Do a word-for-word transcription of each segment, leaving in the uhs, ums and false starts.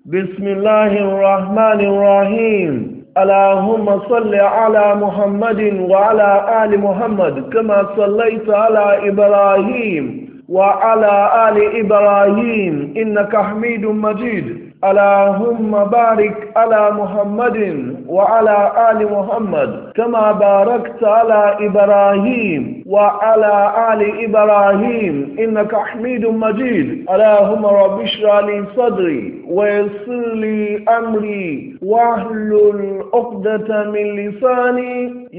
بسم الله الرحمن الرحيم. اللهم صل على محمد وعلى آل محمد كما صليت على إبراهيم وعلى آل إبراهيم إنك حميد مجيد. اللهم بارك على محمد وعلى آل محمد كما باركت على إبراهيم وعلى آل إبراهيم إنك حميد مجيد. اللهم رب اشرح لي صدري ويسر لي أمري واحلل عقدة من لساني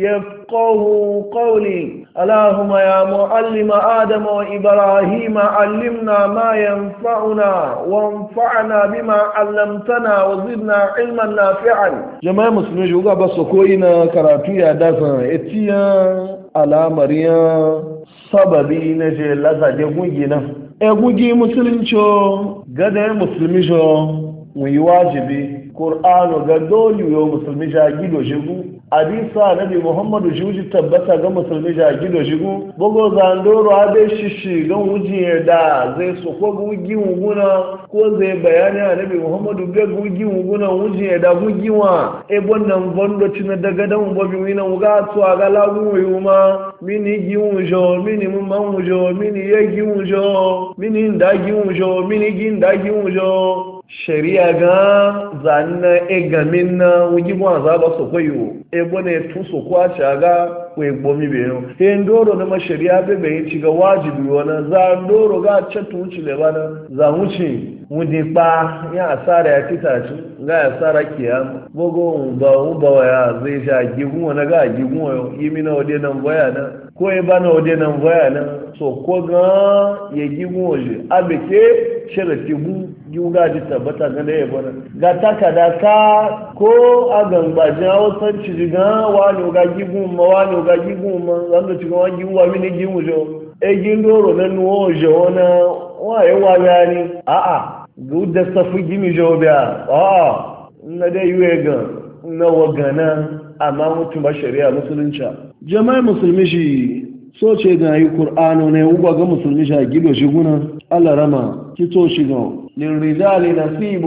يفقه قولي. اللهم يا معلم آدم وإبراهيم علمنا ما ينفعنا وانفعنا بما علمتنا وزدنا علما نافعا. جماعة مسلمين جوغا بسوكوينا كراتويا داسا اتيا على مريا sababi na je lazaje gungina e gungi musulunci gada musulmi jo mu yi wajibi qur'anu ga dole yo musulmi ja gido jigu hadisa nabi muhammadu juji tabbata ga musulmi ja gido jigu bogo zandoro abe shishi ga wuji da zai so ko gugi wuguna ko zai bayani nabi muhammadu ga gugi wuguna wuji da gugiwa e bonnan bondo tina daga dan bobi wina wuga to aga lagu yuma mini giwujo mini mumawujo mini yegiwujo mini ndagiwujo mini gindagiwujo shari'a ga zanna egamin na wujibwa za ba so koyo e bone tu so kwa chaga ko egbomi be no e ndoro na shari'a be be ci ga wajibi wana za ndoro ga chatu ci le bana za huci mudi pa ya asara ya titaci ga asara kiyama bogo ba uba ya zai sha gigun wana ga gigun yimi na ode nan baya na ko e bana ode nan baya na so ko ga ya gigun oje abeke sharati bu giuga ji tabbata ga da yabo ga takada ka ko a gambajin hausan ci ga wani ga gigun ma wani ga gigun ma zanda ci ga wani giwa mini gigun jo e gindoro na nuwo jo na waye wa yani a a gudda safi gimi jo biya a na dai yuwe ga na wagana amma mutum ba shari'a musulunci jama'a musulmi shi so ce ga yi qur'ano ne uba ga musulmi shi gido shi guna Allah rama kito shi ga للرجال نصيب.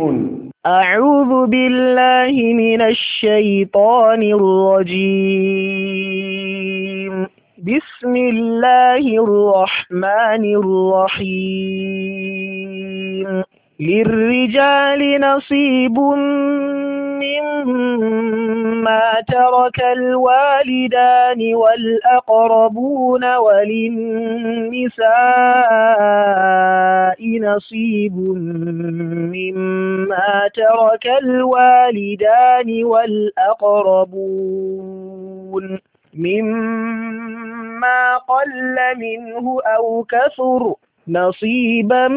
أعوذ بالله من الشيطان الرجيم. بسم الله الرحمن الرحيم. للرجال نصيب مما ترك الوالدان والأقربون وللنساء نصيب مما ترك الوالدان والأقربون مما قل منه أو كثر نصيبا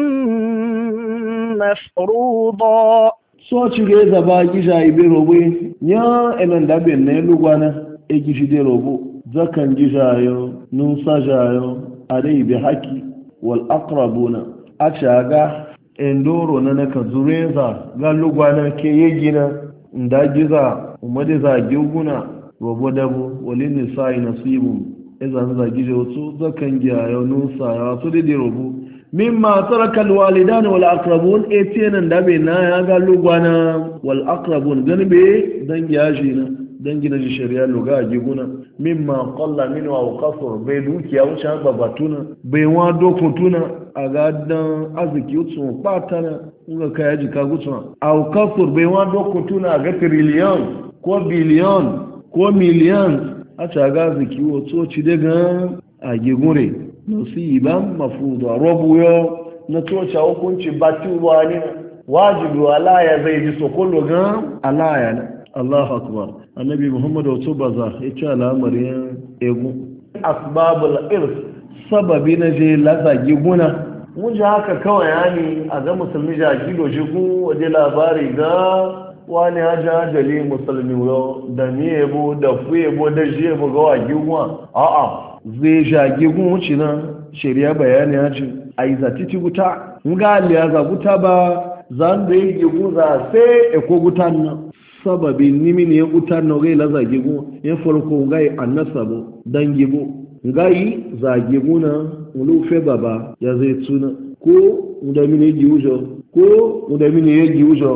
مفروضا. so ci ga zaba gija ibe robo nya emen da ben ne lugwana e gishi de robo zakan gija yo nun saja yo ade be haki wal aqrabuna a shaga endoro na naka zureza ga lugwana ke yegina nda giza umade za guguna robo dabo walin nisai nasibun ezan za gijo to zakan giya yo nun sa yo to de robo mimma taraka alwalidan wal aqrabun etinan da be na ya ga lugwana wal aqrabun gani be dan yaji na dan gina ji shari'a luga giguna mimma qalla minhu aw qasr be dukiya wuce babatuna be wa dokutuna aga dan aziki utsu patana nga kaya ji ka gutuna aw qasr be wa dokutuna aga trillion ko billion ko million a ta ga aziki utsu ci daga a gigure nasiban mafuda robu yo na tocha hukunci batu wani wajibi wala ya zai ji sokolo ga alaya na Allahu akbar annabi Muhammad wato baza yace al'amarin egu asbabul irth sababi na je lazagi guna mun ji haka kawai yani a ga musulmi ja gido shigu waje labari ga wani haja jali musulmi yo da miyebo da fuyebo da jebo ga wagi gwa a'a zai shage gunci nan shari'a bayani ya ce a yi zatiti guta nga liya za guta ba zan da yi guza sai eko gutan nan sababi nimi ne ya gutan nan gai la zage gun ya farko gai annasabo dan gibo gai zage guna ulufe baba ya zai tuna ko da mini yi ujo ko da mini yi ujo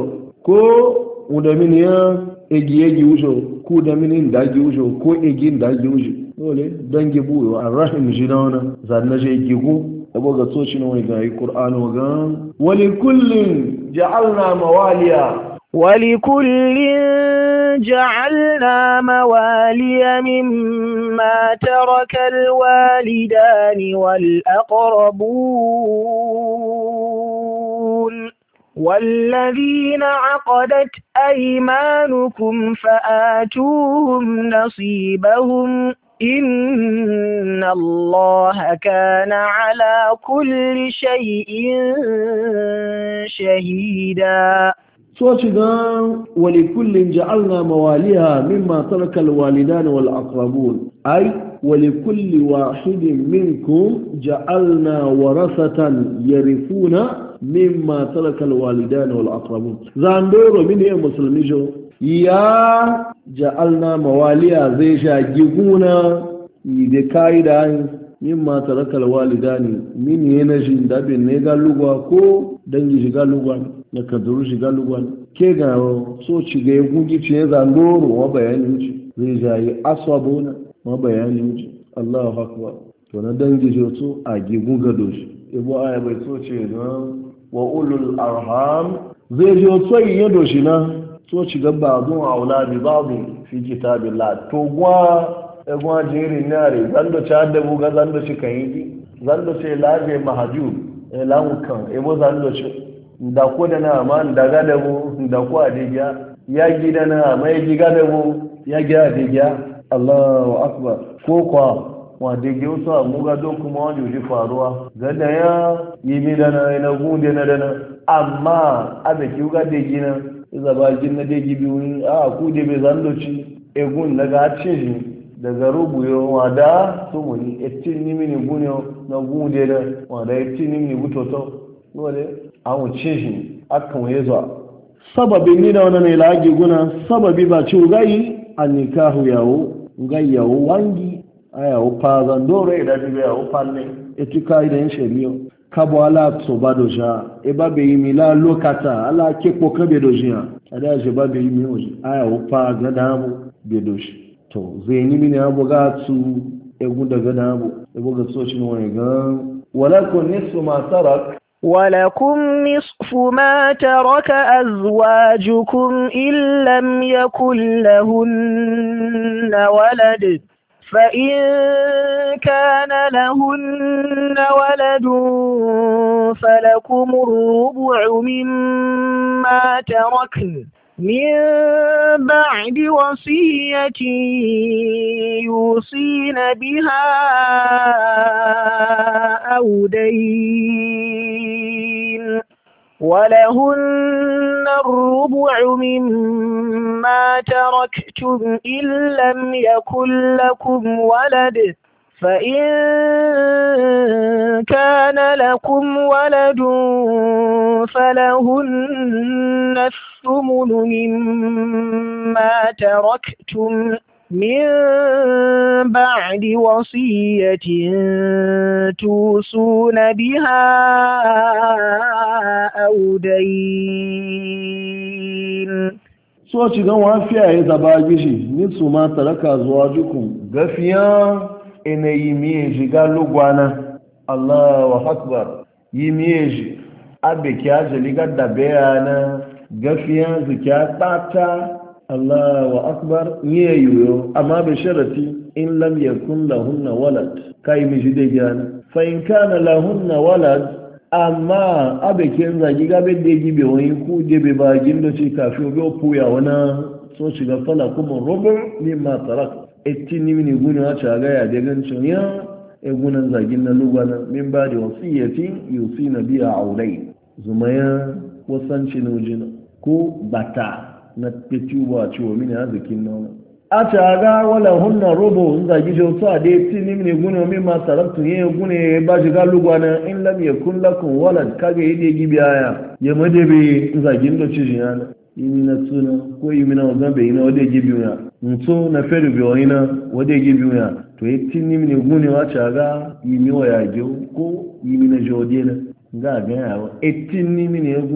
ko udamini ya egi egi wujo ko udamini ndagi wujo ko egi ndagi wujo dole dangi buyo arrahim jinawana zanna je gigu abo ga soci na wani ga qur'ani ga wali kullin ja'alna mawaliya ولكل جعلنا موالي مما ترك الوالدان والأقربون والذين عقدت أيمانكم فآتوهم نصيبهم إن الله كان على كل شيء شهيدا. سوچنا ولكل جعلنا مواليها مما ترك الوالدان والأقربون أي ولكل واحد منكم جعلنا ورثة يرثون مما ترك الوالدان والأقربون زاندورو من هي مسلميجو يا جعلنا مواليها زي شاجيكونا يدكايدا مما ترك الوالدان من ينجين دابين نيغا لغوا كو dangi shiga lugwan na kaduru shiga lugwan ke ga so ci ga gugi ce zandoro wa bayani wuce zai jayi aswabona wa bayani wuce Allahu akbar to na dangi joto a gigun gado shi ibo aya bai so ce don wa ulul arham zai joto yin doshi na so ci ga ba'dun auladi ba'dun fi kitabillah to gwa egwa jiri nare zando cha da buga zando ci kan yi zando ce laje mahjub lamukan ebo zando ce da ko da na ma daga da mu da ko a diga ya gida na mai giga da mu ya ga diga Allahu akbar ko kwa wa diga wasu mu ga do kuma wani ji faruwa gada ya yi mi da na na gunde na da na amma abe ki ga digi na iza ba jin na digi biyu a ku de be zando ci egun daga cin daga rubuyo wada sumuni etin ni mini gunyo na gunde da wada etin ni mini gutoto dole an cin akan yezo sababin ni da wannan ilagi guna sababi ba ci ugayi annikahu yawo ugayi yawo wangi ayawo pazan dore da dibe yawo panne etika idan shariyo kabo ala to badoja e babe yimi la lokata ala kepo kabe dojia ada je babe yimi oji ayawo pa gadamu bedoshi to zai ni mini abu ga su egu daga damu egu ga soci ne wani ga walakun nisfu ma tarak ولكم نصف ما ترك أزواجكم إن لم يكن لهن ولد فإن كان لهن ولد فلكم الربع مما تركن من بعد وصية يوصين بها أو دين ولهن الربع مما تركتم إن لم يكن لكم ولد فإن كان لكم ولد فلهن الثمن مما تركتم من بعد وصية توصون بها أو دين. so ci gan wafiya ya zaba gishi ni su ma taraka zuwa jukun gafiya ina yi miye shiga lugwana Allahu akbar yi miye shi abe kya jaliga da bayana gafiya zikiya tata Allahu akbar niye yuyo amma bi sharati in lam yakun lahunna walad kai mi jide gana fa in kana lahunna walad amma abe ken zagi gabe de gibe wani ku de be ba gindo ci kafi obe puya wana so shiga fala kuma rubu mimma tarak etini mini guni wacha ga ya de gancin ya egunan zagin na lugana min ba da wasiyatin yusina biya aulai zumaya wasanci nujina ko bata na petuwa ciwo mini arzikin nan a ta ga wala hunna rubu in zagi jautu a dai tini mini gune min ma sarabtu ye gune ba shiga lugana in lam yakun lakum walad kage yide gibiya ya madebe in zagin do ci jina yimi na tuna ko yimi na zambe ina wade gibiya nso na feru bi wina wade gibiya to yi tini mini gune wace ga yimi wa ya ko yimi na jodena ga ga yawa etin ni mini ya gune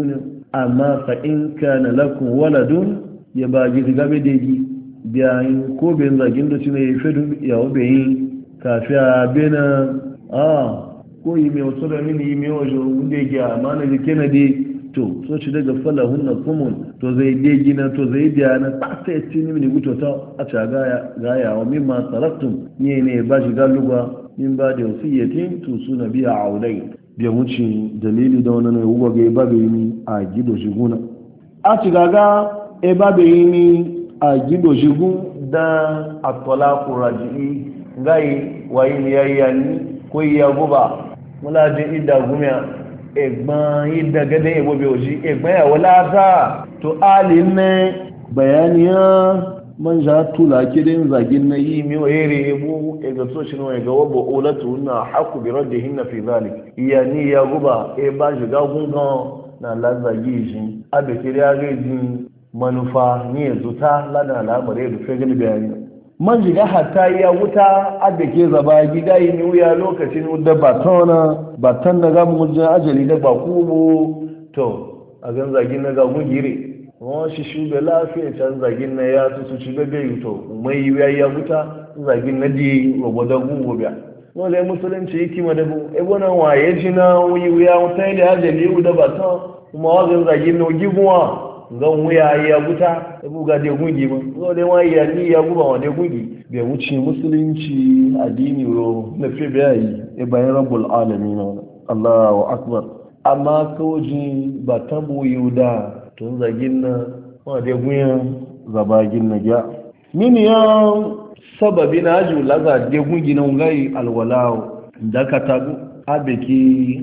amma fa in kana lakum waladun ya ba ji gabe da gi biyayin ko ben zagin da shine ya fedu ya obe yi kafiya bena a ko yi mai wasu da mini yi mai wajo wanda ya amma na jike na dai to so shi daga falahun na kumun to zai dai gina to zai biya na tsasa ya ci mini guto ta a ca gaya wa mimma taraktun ne ne ba shi galuba min ba da wasiyyatin to suna biya a aulai biya wuce dalili da wani wuwa ga ba bai yi a gido shiguna a ci gaga e ba bai yi a gido shigun da atola kuraji gai wa yi yayyani ko iya guba mula jin ida gumiya ẹ̀gbọ́n ìdàgẹ́dẹ́ ìwọ̀bẹ̀ òjì ẹ̀gbọ́n ìyàwó láàtà tó áàlì ní bayaniyan manja tula kidin zagin na yi miwa yare ebo ga socin wani ga wabo olatu na haku bi radda hinna fi zalik iya ni ya guba e ba shiga gungan na lazagi shi abe kiri ya gaji manufa ni zuta lana al'amari da fe gani bayani man shiga hatta ya wuta abe ke zaba gida yi ni wuya lokacin da batona batan da gamu wajen ajali da bakubo to a gan zagin na gagun gire wọ́n ṣiṣu bẹ láàfin can zagin na ya tutu ci bebe yuto mai yi ya wuta zagin na di robodagun gobe wọ́n lè musulunci yi kima dabu ebe na waye ji na wuyi wuya wuta ile ajali yi da batan kuma wajen zagin na gigunwa ga wuya ya wuta ebe ga de gungi ma wọ́n lè wọ́n ya ni ya guba wa de gungi bai wuce musulunci addini ro na fi bayi e bayan rabbul alamin Allahu akbar amma kawai ba tabo yuda tun zagin na wadda guyan zabagin na gya mini ya sababi na ajiyu laza de gungi na ngai alwalawo dakata abeki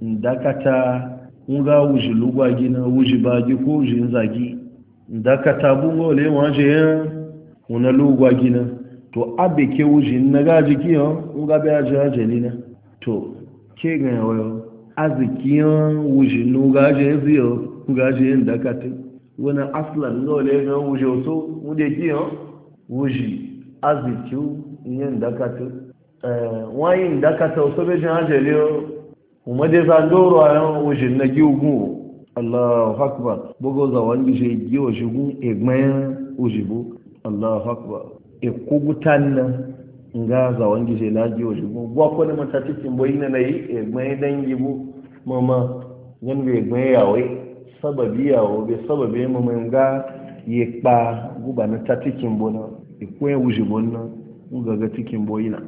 dakata nga wuji lugwa gina wuji bagi ko wuji zagi dakata bungo le waje ya una lugwa gina to abeke wuji na gaji kiyo nga be aje ajelina to ke ga yawo azikiyan wuji nuga je ziyo gaji yin dakatin wani aslan nole ga wuje so wude kiyo wuji azikiyu yin dakatin wayin dakata so be jan ajeliyo umade za ndoro ayon wuje na giugu Allahu akbar bogo za wangi je giwo shugu egmayan wujibu Allahu akbar e kugutan nga za wangi je la giwo shugu gwa ko ne matatikin boyina nayi egmayan dangibu mama yanwe egmayan yawe sababi yawo bai sababi mamman ga ya kpa guba na ta cikin bona ikwe wuce bona gaga cikin boyina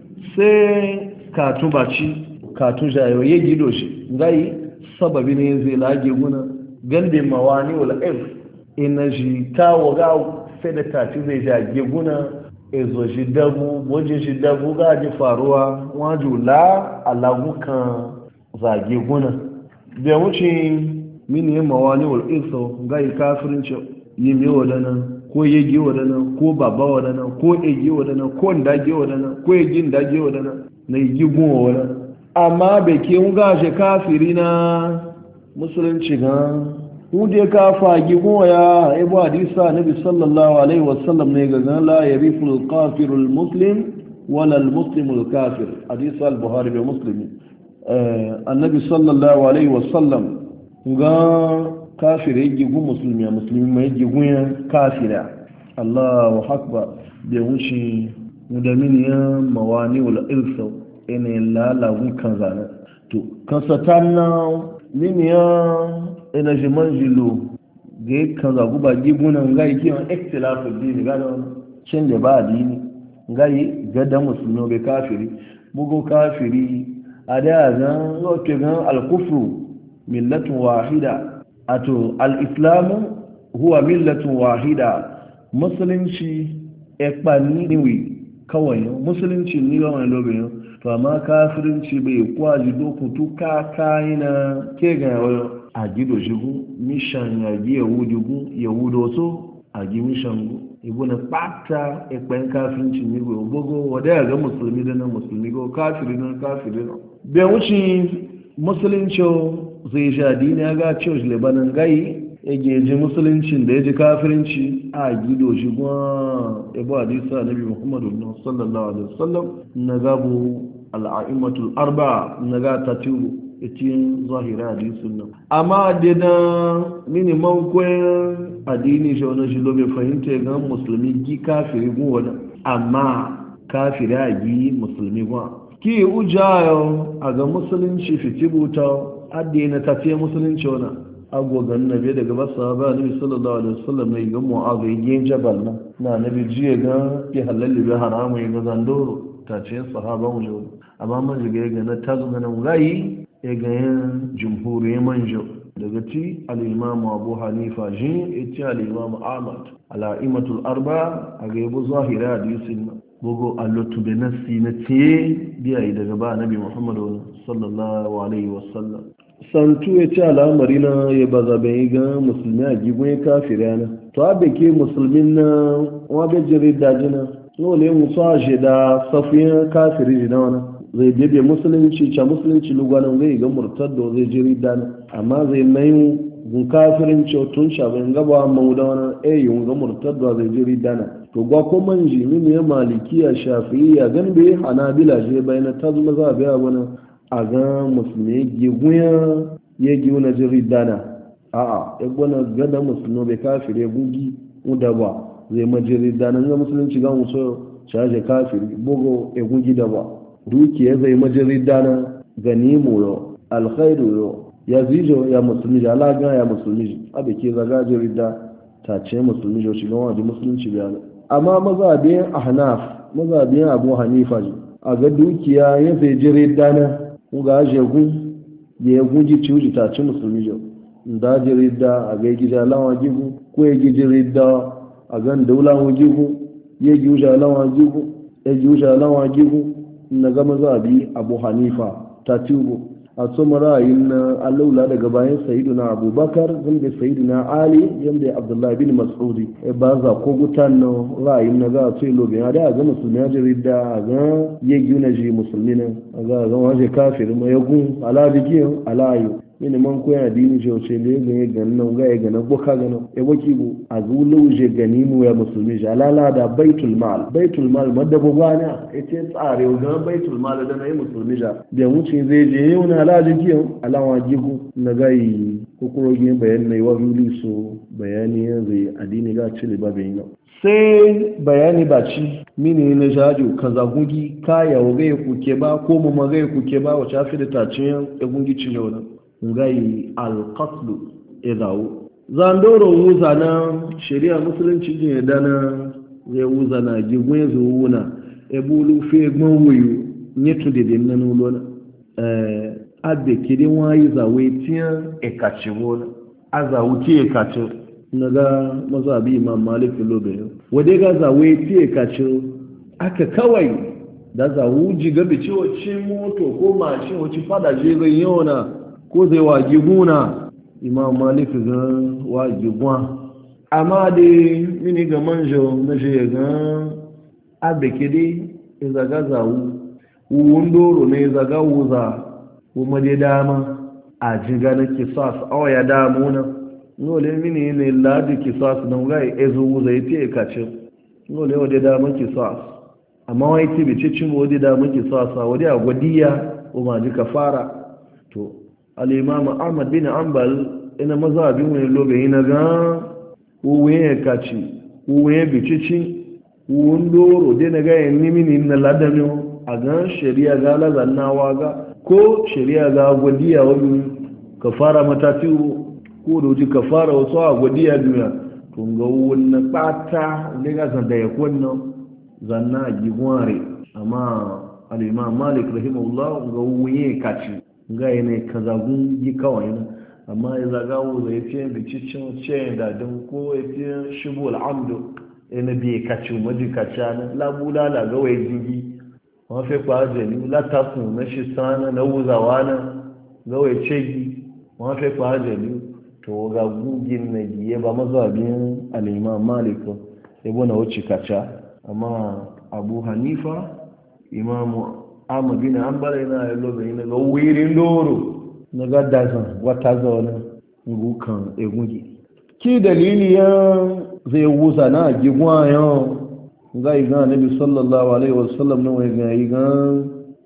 sai katun baci katun jayo ya gido shi gai sababi ne zai lage guna gande mawani wala if ina shi ta waga sai da taci zai jage guna ezo shi dabu boje shi dabu ga ji faruwa wajula alagukan zage guna bai wuce min yi mawani wal iso ga yi kafirinci yi mi wadana ko yegi wadana ko baba wadana ko egi wadana ko ndage wadana ko egi ndage wadana na yi gun wadana amma bai ke nga je kafiri na musulunci ga wude ka fagi gun ya ibu hadisa nabi sallallahu alaihi wasallam ne ga la yarifu al kafir al muslim wala al muslim al kafir hadisa al buhari bi muslim annabi sallallahu alaihi wasallam ga kafira yi gigun musulmi a musulmi mai gigun kafira Allahu akbar da wuce mudaminiyan mawani wala irsa ina lalagun kan zane to kan satan na miniyan ina jiman jilo ga kan zagu ba gigunan ga yi kiyon ikhtilafu dini ga da cin da ba dini ga yi gada musulmi bai kafiri bugu kafiri a da zan zoke gan alkufru millatun wahida ato al-islamu huwa millatun wahida musulunci ekpani niwi kawai musulunci ni ga wani lobe to amma kafirinci bai kwaji dokutu ka kaina ke ga a gido shigu mishan ya gi yahudu yahudo so a gi mishan ibuna pata ekpan kafirinci ni go bogo wada ga musulmi da na musulmi go kafiri na kafiri na bai wuce musulunci zai sha dini ya ga cewa lebanon gai ya geji musuluncin da ya ji kafirinci a gido shi gwa ibu hadisa nabi muhammadu sallallahu alaihi wasallam na gabu al'a'immatul arba na ga tatiru itin zahira hadisin nan amma da na miniman koyan addini shi wani shi lobe fahimta ga musulmi gi kafiri gun wani amma kafiri a gi musulmi gun ki ujayo a ga musulunci fitibuta addini ta fiye musulunci wani agogan nabi daga basa ba nabi sallallahu alaihi wasallam ne ga mu'azu yin jabal na na nabi jiya ga ki halalli bi haramu ga zandoro ta ce sahaban wujo amma man jiga ga na tazu ga nan gai ya ga yan jumhuriyar manjo daga ci al-imam abu hanifa jin iti al-imam ahmad al-aimatul arba a ga yabo zahira hadisin bugo allotu be nasi na tiye biya daga ba nabi muhammadu sallallahu alaihi wasallam santu ya ce al'amari na ya baza bai ga musulmi a gigun ya kafira na to abe ke musulmin na wabe jirin dajina nole musu a shi da safiyan kafiri jina wani zai bebe musulunci ca musulunci lugwanin zai ga murtaddo zai jiri dana amma zai mai gun kafirin tun shabin gaba mauda wani ayi ga murtaddo zai jiri dana to gwa ko manji mini ya malikiya shafi'iyya gan bai hanabila je bayan ta zama za a biya wani a ga musulmi gigunya ya giyu na jiri dana a'a ya gwana gada musulmi bai kafire gugi uda ba zai majiri dana ga musulunci ga musu shaje kafiri bugo ya gugi da ba dukiya zai majiri dana ganimu yo alkhairu yo ya zijo ya musulmi ja alaga ya musulmi abe ke zaga jiri da ta ce musulmi jo shiga wani musulunci bayan amma mazabin ahnaf mazabin abu hanifa a ga dukiya ya zai jiri dana ga jegun da ya guji ciwuji ta ci musulmi jau da jirida a ga gija lawan gigu ko ya gi jirida a gan daulawan gigu ya gi wuja lawan gigu ya gi wuja lawan gigu na gama zabi abu hanifa ta tubo a tsoma ra'ayin na allaula daga bayan sayiduna abubakar zanda sayiduna ali yadda abdullahi bin mas'udi e ba za ko gutan na ra'ayin na za a tsaye lobe ya da a ga musulmi ya jirida a ga ya gi na ji musulmi na a ga a ga waje kafir ma ya gun ala bikin alayo mini man koya dini ce wace ne ga ya gani nan ga ya gani boka gani ya waki bu a zulu je gani mu ya musulmi shi alala da baitul mal baitul mal madabo bana ita tsare ga baitul mal da na yi musulmi ja da wuce zai je yau na ala jikin alawa jigu na gai kukurogin bayan na yi wa yuli so bayani yanzu addini ga cile ba bayan yau sai bayani ba ci mini na jajo ka zagungi kaya wa gai kuke ba ko mu ma gai kuke ba wace afi da tacin ya gungi cile wani ngai alqaslu idawo zandoro wuza na shari'a musulunci ne dana zai wuza na gigwe zuwuna ebulu fe gbanwoyo nyetu de de nanu lona eh abe kidi wayi za wetian ekachi wona aza wuti ekachi naga mazabi imam malik lobe wade ga za weti ekachi aka kawai da za wuji gabe ciwo cin moto ko mashin wuci fada je zai yona ko zai wa giguna imam malik ga wa gigwa amma da mini ga manjo na shi ga abekede izaga zawu wundoro ne izaga wuza kuma dai dama a jiga na kisas awa ya damu na nole mini ne ladi kisas na wurai ezo wuza ya ce kace nole wadda dama kisas amma wai ti bice cin wadda dama kisasa wadda a gwadiya kuma ji kafara to al-imam ahmad bin ambal ina mazhabin wani lobe ina ga uwe kaci uwe bicici wundoro dai na ga yanni mini na ladami a ga shari'a ga lazannawa ga ko shari'a ga gwadiya wani kafara matati ko da wuce kafara wasu a gwadiya duniya to ga wannan bata da ga san da ya kunna zanna gigware amma al-imam malik rahimahullah ga uwe kaci ga yana kazagun yi kawai na amma ya zaga wuzo ya ce bicicin ce da don ko ya ce shigo al'amdu yana biye kaci maji kaci na labula da gawai jigi wọ́n fẹ́ pa àjẹ̀lú látàkùn mẹ́ṣẹ́ sáánà na wuzawa na gawai cegi wọ́n fẹ́ pa àjẹ̀lú to ga gugin na giye ba mazabin al'imam malik ya na wuce kaca amma abu hanifa imamu ahmad bin hanbal yana lobe na ga wirin doro na ga dazan wata zaune ngukan egungi ki dalili ya zai wuza na gigwa yau ga iga nabi sallallahu alaihi wasallam na wai ga iga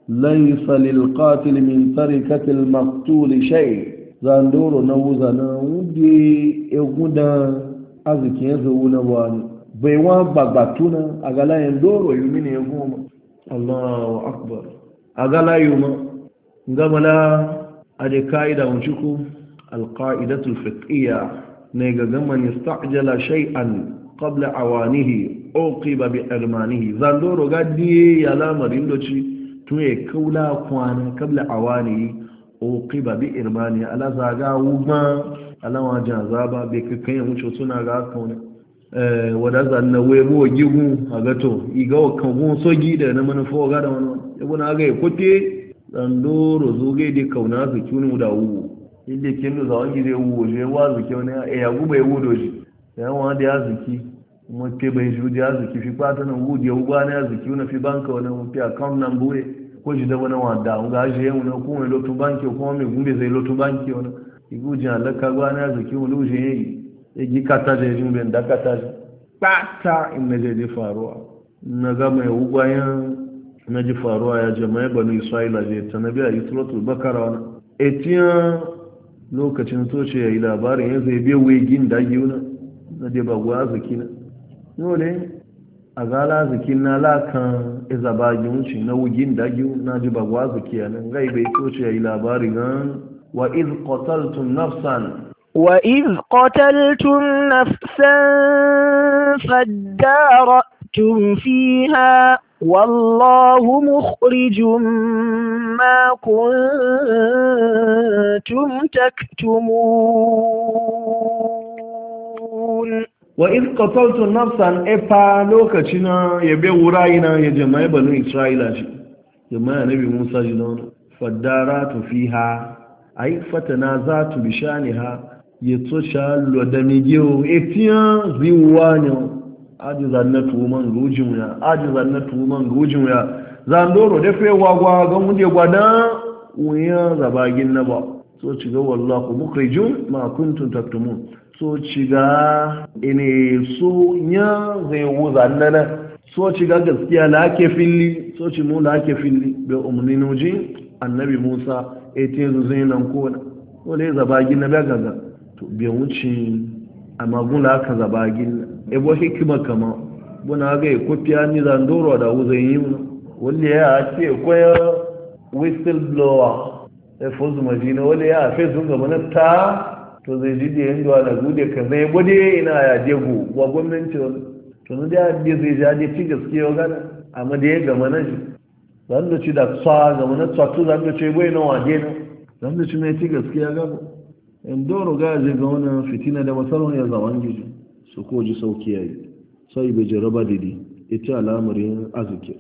laisa lil qatil min tarikati al maqtul shay zandoro na wuza na wudi eguda aziki yanzu wuna wani bai wa bagbatuna a galayen doro yumi ne goma Allahu akbar a galayu ma gamala a da ka'ida wuciku alƙa'idatul fiqhiyya ne ga gaman yasta'jala shay'an qabla awanihi uqiba bi irmanihi zandoro gadi ya lamarin doci tun ya kaula kwana qabla awanihi uqiba bi irmani ala zaga wuma ala wajen zaba bai kakan ya wuce suna ga kauna eh wada zanna we bo gigu agato iga kan gun sogi da na manufo ga da wani ibuna ga kote zandoro zoge de kauna su kunu da wu inda kin da zawon gide wu je wa zuke wani ya guba ya wudo shi ya wa da yaziki mu ke bai ju da yaziki fi kwata nan wu da uba na yaziki na fi banka wani mu fi account number we ko shi da wani wanda ga je mu na kuma lotu banki ko me gumbe zai lotu banki wani igu jan alaka gwa na yaziki mu luje yi ya gi kata da jin ben da kata kwata in na je faruwa na ga mai ugwayan na ji faruwa ya jama'a banu isra'ila je ta nabi a yi suratul bakara wani etiyan lokacin toce ya yi labarin ya zai biya wegin da yi wuna na je ba gwa ziki na nole a gala ziki na lakan izabagi wuce na wugin da yi na ji ba gwa ziki ya nan gai bai toce ya yi labarin gan wa iz qataltum nafsan وإذ قتلتم نفسا فادارأتم فيها والله مخرج ما كنتم تكتمون وإذ قتلتم نفسا إفا لوكتنا يبي وراينا يا جماعة بنو إسرائيل جماعة نبي موسى جنون فادارأت فيها أي فتنازعت بشانها يتوشى لودميجيو إتيان زيوانيو aji zannatu man gujin ya aji zannatu man gujin ya zandoro da fe wagwa ga munde gwada wuya zabagin na ba so ci ga wallahu mukhrijun ma kuntum taktumun so ci ga ine so nya zai wu zannana so ci ga gaskiya la ke filli so ci mu la ke filli be umninuji annabi Musa ete zai nan ko wale zabagin na ba gaga to be wuci amma gula ka zabagin ebo hikima kama buna ga kofiya ni zandoro da wuzan yi wanda ya ce koya whistleblower e fozu majina wanda ya fe sun gaba na ta to zai ji da yanda da gude ka zai bude ina ya jego wa gwamnati to ne da da zai ja da ci gaskiya ga amma da ya gama na shi zan da ci da tsa gama na tsa to zan da ce bai na waje na zan da ci mai ci gaskiya ga in doro ga je ga wannan fitina da masaron ya zawan gizo su ko ji sauki yayi sai bai jaraba didi ita al'amarin azuki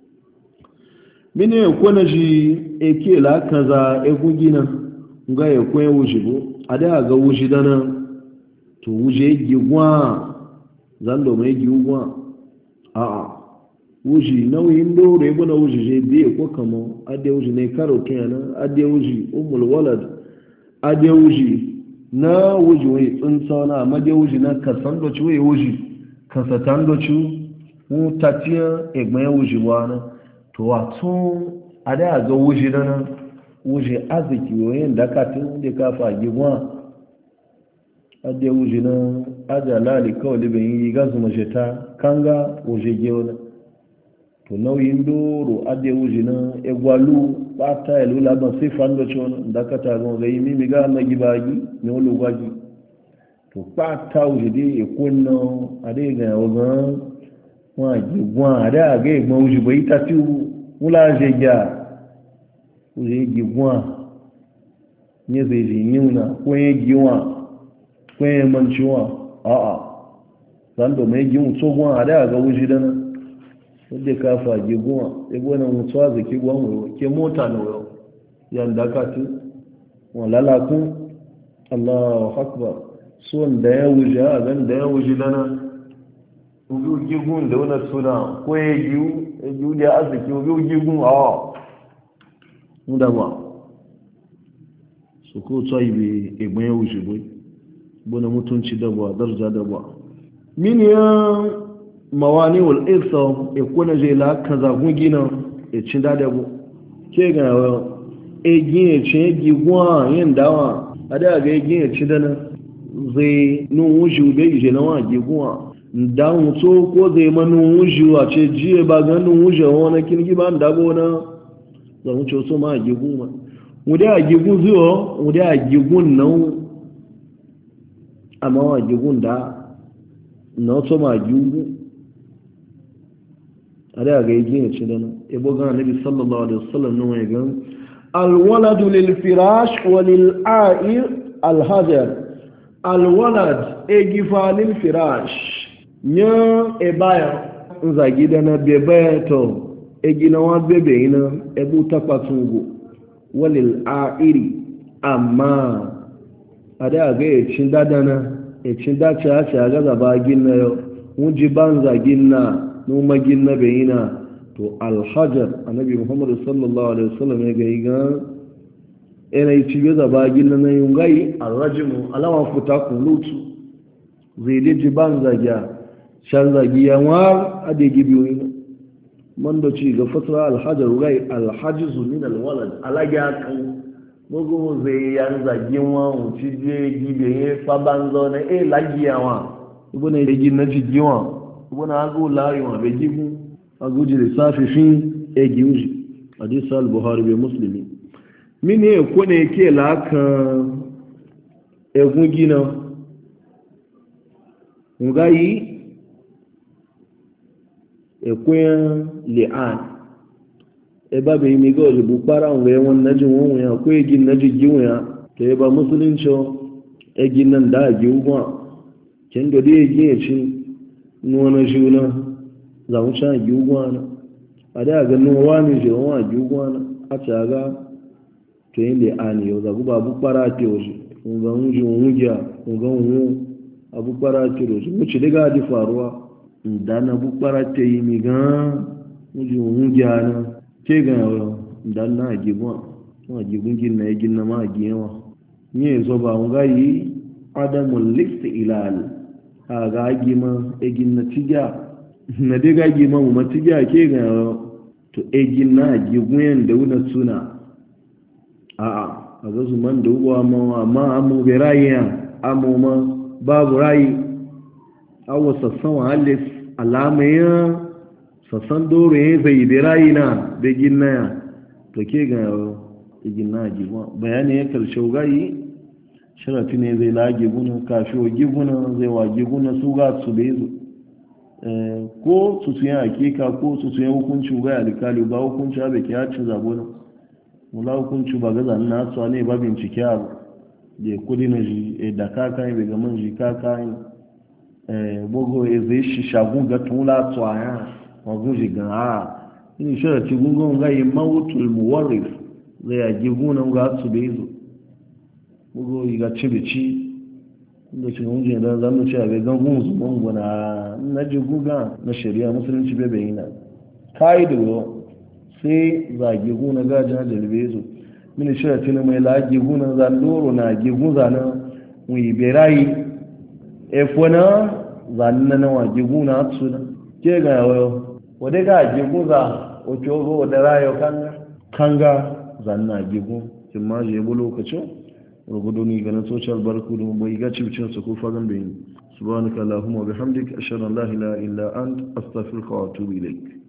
mine ko na ji eke la kaza e gugina ga ya ko wuji bo ada ga wuji dana to wuje gigwa zando mai gigwa a a wuji nauyin dore bo na wuji je bi ko kamo ade wuji ne karo kenan ade wuji umul walad ade wuji na wuji wai tsuntsa na amade wuji na kasan doci wai wuji kasatan doci mu tatiya egbe wuji wana to wato ada ga wuji dana wuji aziki yoyin da ka tun da ka fa gigwa ade wuji na aja lali kawai da bin yi gazu majeta kanga wuji gewona to nauyin doro ade wuji na egwalu bata ya lula ban sai fan da cewa da ka ta gon ga yimi mi ga na gibagi ne wolo gwaji to bata wuji dai e kunno ade ga ogan wa ji gwa ada ga e gbo wuji bai ta ti wula je ja wuji gi gwa ne zai ji yuna ko ye giwa ko ye manchiwa a a dan do mai gi mu so gwa ada ga wuji dana wadda ka fage goma ya gwana mutuwa zaki gwanwa ke mota na wayo yadda ka ci walalakun allahu akbar son da ya wuce a gan da ya wuce dana ubi gigun da wani suna ko ya giyu ya giyu da arziki ubi gigun a muda ba su ko tsayi bai egbe ya wuce bai buna mutunci da ba darja da ba miniyan mawani wal irsa e kuna je la kaza gungina e cin da da bu ke ga egin ya ce gigwa yin dawa a da ga egin ya ci dana zai nun wuju bai ije na wa gigwa da mutu ko zai ma nun wuju a ce jiye ba ga nun wuju wani kingi ba da gona za mu ce so ma gigu ma mu da gigu zuwa mu da gigun nan amma wa gigun da na so ma gigu a da ga egin ya ci dana ebo ga nabi sallallahu alaihi wasallam nan ya gan الولد للفراش وللعائر الحجر الولد اجفا للفراش نيا ابايا nzagi da na bebe to egina wa bebe ina ebu takwatungu walil a'iri amma ada ga ecin dadana ecin dace a ce ga zaba ginna yo munji banza ginna numa ginna be ina to alhajar annabi muhammadu sallallahu alaihi wasallam ya ga iga ina yi cibe zaba gina na yin gai alrajimu alama futa kulutu zai liji ban zagiya shan zagiya war adegi biyu ina man da ci ga fasara alhajar gai alhajizu min alwalad alaga kan mugu zai yan zagin wa wuci je gibe ya fa banzo na e lagiya wa ibuna ya gina jigiwa ibuna agu lari wa be gibu aguji lissafi fi egi uji hadisa al-buhari bai musulmi mini ya kone ke laka egun gina ngayi ekwen li'an eba bai mi ga ojibu kpara nga yawon najin wonwu ya ko egin najin giwu ya ta eba musulunci egin nan da agi ugwa ken gadi egin ya ci nuwa juna za mu ci agi ugwana a da ga nuwa ne je wa agi ugwana a ci aga to yin da ani yau za ku ba bu kpara te waje nga unji unja nga unwu abu kpara te waje mu ci daga di faruwa da na bu kpara te yi mi ga unji unja na ke ga da na agi gwa ma agi gungin na agi na ma agi yawa ni zo ba nga yi adamul lift ilal a ga agi ma egin na tiga na dai gagi mamu matiga ke ga to egin na giguyen da wuna suna a a a ga su man da uwa ma amma amu be rayiya amu ma babu rayi awa sassan wa halis alamaya sassan dore zai be rayi na be ginna ya to ke ga egin na giguwa bayani ya karshe gayi sharafi ne zai lage guna kafi wa giguna zai wa giguna su ga su bai zo ko su tuyen hakika ko su tuyen hukunci ga alikali ba hukunci abe ke hacin zabo na mula hukunci ba gaza na su ne ba bincike abu da kudi na ji da kaka yi bai gaman ji kaka yi bogo ya zai shi shagun ga tula tsaya wagun ji gan a ini shara ci gungun ga yi mawutul muwarrif zai yagi gunan ga su bai zo bogo yi ga cibici da shi hunje da zamu ci a gan gun zuban guna na ji guga na shari'a musulunci bai bayyana kai da sai zage guna gajin jalbe zo mini shirya tuni mai lagi guna zan doro na gigun zana mu yi berayi efona zan na nawa giguna tsuna ke ga yawo wadda ga gigun za o kyogo wadda rayo kanga kanga zan na gigun kin ma je bu lokacin ruguduni ganin social barku da bai ga cibicin su ko fagan bayin subhanaka allahumma wa bihamdik ashhadu an la ilaha illa ant astaghfiruka wa atubu ilaik